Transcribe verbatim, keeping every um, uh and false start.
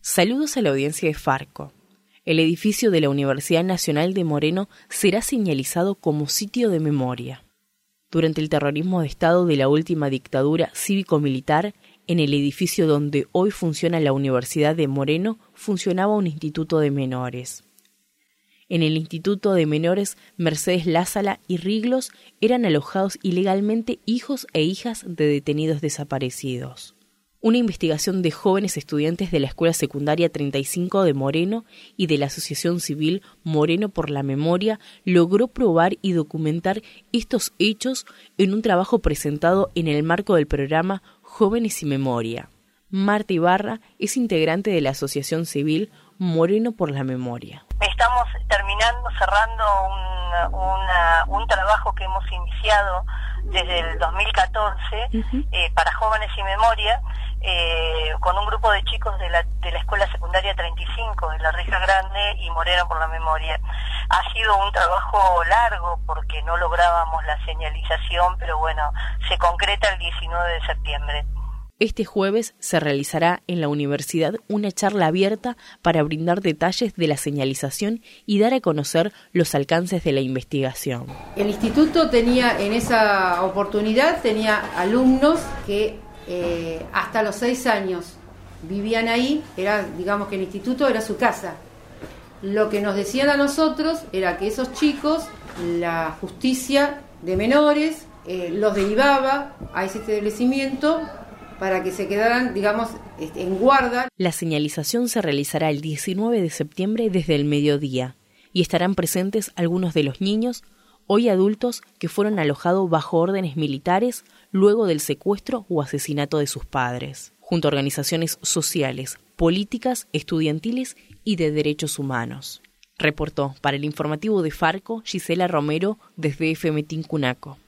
Saludos a la audiencia de Farco. El edificio de la Universidad Nacional de Moreno será señalizado como sitio de memoria. Durante el terrorismo de Estado de la última dictadura cívico-militar, en el edificio donde hoy funciona la Universidad de Moreno, funcionaba un instituto de menores. En el Instituto de Menores, Mercedes Lázala y Riglos eran alojados ilegalmente hijos e hijas de detenidos desaparecidos. Una investigación de jóvenes estudiantes de la Escuela Secundaria treinta y cinco de Moreno y de la Asociación Civil Moreno por la Memoria logró probar y documentar estos hechos en un trabajo presentado en el marco del programa Jóvenes y Memoria. Marta Ibarra es integrante de la Asociación Civil Moreno por la Memoria. Estamos terminando, cerrando un, una, un trabajo que hemos iniciado desde el dos mil catorce uh-huh. eh, para Jóvenes y Memoria, eh, con un grupo de chicos de la, de la Escuela Secundaria treinta y cinco de la Reja Grande y Moreno por la Memoria. Ha sido un trabajo largo porque no lográbamos la señalización, pero bueno, se concreta el diecinueve de septiembre. Este jueves se realizará en la universidad una charla abierta para brindar detalles de la señalización y dar a conocer los alcances de la investigación. El instituto tenía, en esa oportunidad, tenía alumnos que eh, hasta los seis años vivían ahí, era, digamos que el instituto era su casa. Lo que nos decían a nosotros era que esos chicos, la justicia de menores, eh, los derivaba a ese establecimiento para que se quedaran, digamos, en guarda. La señalización se realizará el diecinueve de septiembre desde el mediodía y estarán presentes algunos de los niños, hoy adultos, que fueron alojados bajo órdenes militares luego del secuestro o asesinato de sus padres, junto a organizaciones sociales, políticas, estudiantiles y de derechos humanos. Reportó para el informativo de Farco Gisela Romero desde F M Tincunaco.